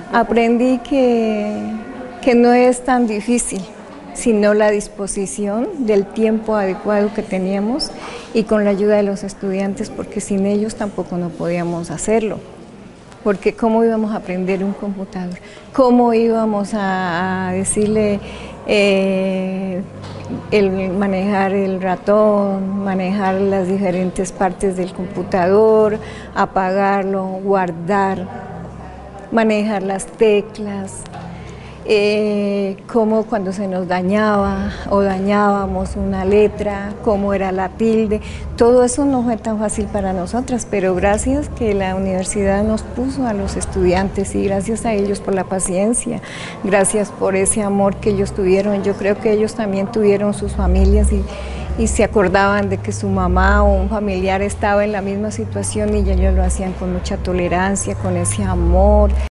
Aprendí que no es tan difícil, sino la disposición del tiempo adecuado que teníamos y con la ayuda de los estudiantes, porque sin ellos tampoco no podíamos hacerlo. Porque ¿cómo íbamos a aprender un computador? ¿Cómo íbamos a decirle el manejar el ratón, manejar las diferentes partes del computador, apagarlo, guardar, manejar las teclas? Cómo cuando se nos dañaba o dañábamos una letra, cómo era la tilde, todo eso no fue tan fácil para nosotras, pero gracias que la universidad nos puso a los estudiantes y gracias a ellos por la paciencia, gracias por ese amor que ellos tuvieron. Yo creo que ellos también tuvieron sus familias y se acordaban de que su mamá o un familiar estaba en la misma situación y ellos lo hacían con mucha tolerancia, con ese amor.